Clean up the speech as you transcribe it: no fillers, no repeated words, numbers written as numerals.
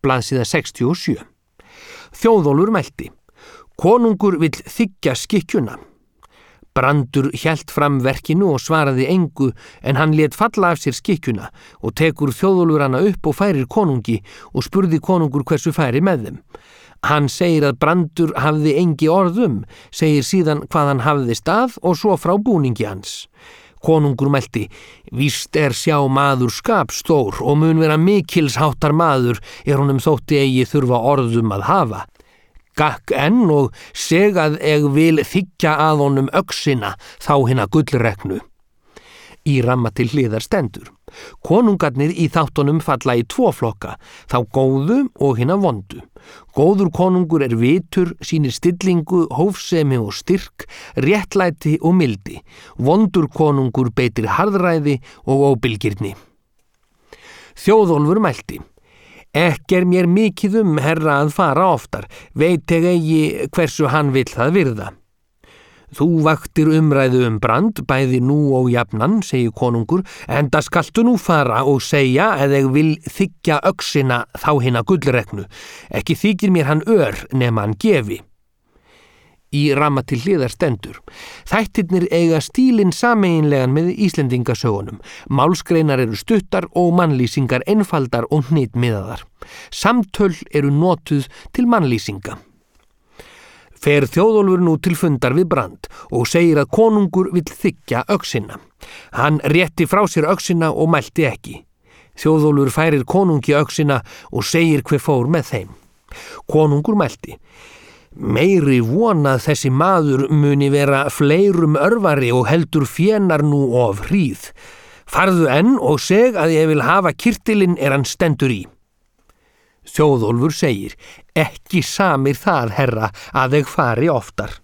blaðsíða 67. Þjóðólfur mælti: Konungur vill þiggja skikkjuna. Brandur hélt fram verkinu og svaraði engu, en hann lét falla af sér skikkjuna og tekur Þjóðólfur hana upp og færir konungi og spurði konungur hversu færi með þeim. Hann segir að Brandur hafði engi orðum, segir síðan hvað hann hafði stað og svo frá búningi hans. Konungur mælti: Víst sjá maður skapstór og mun vera mikilsháttar maður honum þótti eigi þurfa orðum að hafa. Gakk enn og seg að vil þiggja að honum öxina þá hina gullreknu. Í ramma til hliðar stendur: Konungarnir í þáttunum falla í 2 flokka, þá góðu og hina vondu. Góður konungur vitur, sýnir stillingu, hófsemi og styrk, réttlæti og mildi. Vondur konungur beitir harðræði og óbilgirni. Þjóðólfur mælti: Ekki mér mikið herra að fara oftar, veit eigi hversu hann vill það virða. Þú vaktir umræðu Brand, bæði nú og jafnan, segir konungur, enda skaltu nú fara og segja að vil þiggja öxina þá hina gullreknu. Ekki þykir mér hann nema hann gefi. Í ramma til hliðar stendur: Þættirnir eiga stílinn sameiginlegan með Íslendingasögunum. Málsgreinar stuttar og mannlýsingar einfaldar og hnitmiðaðar. Samtöl notuð til mannlýsinga. Fer Þjóðólfur nú til fundar við Brand og segir að konungur vill þiggja öxina. Hann rétti frá sér öxina og mælti ekki. Þjóðólfur færir konungi öxina og segir hver fór með þeim. Konungur mælti: Meiri vonað þessi maður muni vera fleirum örvari og heldur fénar nú of hríð. Farðu enn og seg að ég vil hafa kyrtilinn hann stendur í. Þjóðólfur segir: Ekki samir það, herra, að fari oftar.